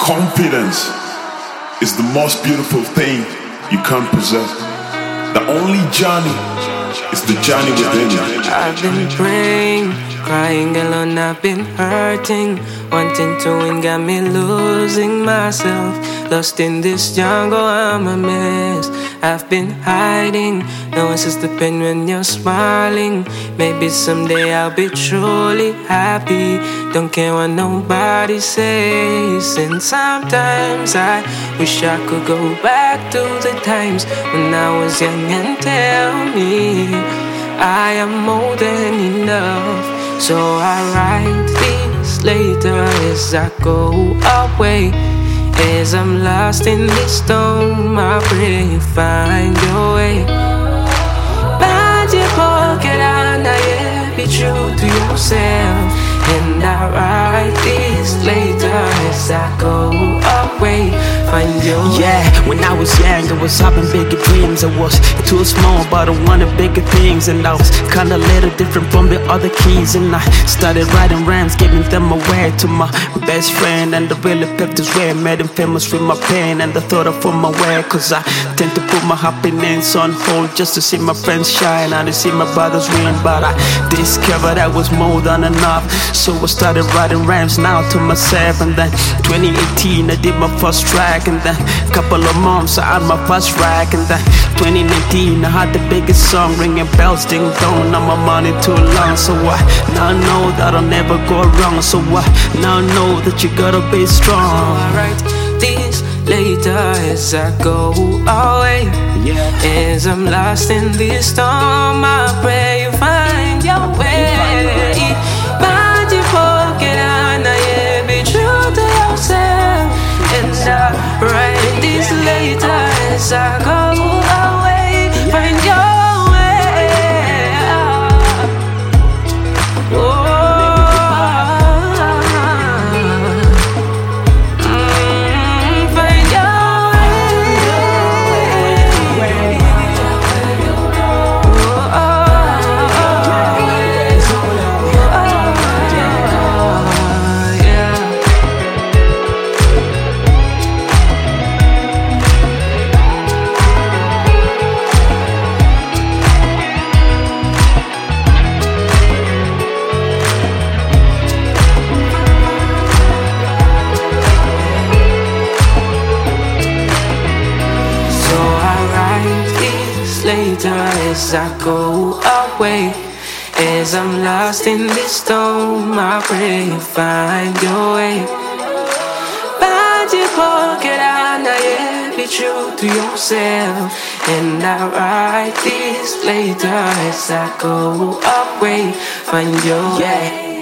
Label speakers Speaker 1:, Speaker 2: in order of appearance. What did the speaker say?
Speaker 1: Confidence is the most beautiful thing you can possess. The only journey is the journey within you.
Speaker 2: I've been praying, crying alone, I've been hurting. Wanting to win got me losing myself. Lost in this jungle, I'm a mess. I've been hiding, no one sees the pain when you're smiling. Maybe someday I'll be truly happy. Don't care what nobody says. And sometimes I wish I could go back to the times when I was young and tell me I am more than enough. So I write this later as I go away. As I'm lost in this storm, I pray you find your way. Find your pocket and be true to yourself. And I write this later as I go away. Find your way.
Speaker 3: Yeah, when I was young, I was having bigger dreams. I was too small, but I wanted bigger things. And I was kinda little different from the other kids. And I started writing rhymes, giving them away to my best friend. And I really pepped his way, made him famous with my pain. And I thought of my way, cause I tend to put my happiness on hold just to see my friends shine and to see my brothers win. But I discovered I was more than enough, so I started writing rhymes now to myself. And then 2018 I did my first track, and then couple of months I had my first rack. And then 2019 I had the biggest song, ringing bells, ding dong. Now my money too long, so I now know that I'll never go wrong. So I now know that you gotta be strong.
Speaker 2: I write this later as I go away. As I'm lost in this storm, I pray you find your way. Find your pocket and be true to yourself. And I write this later as I go away. Find your way. Oh. Later as I go away. As I'm lost in this storm, I pray you find your way. Find your pocket and be true to yourself. And I write this later as I go away. Find your way.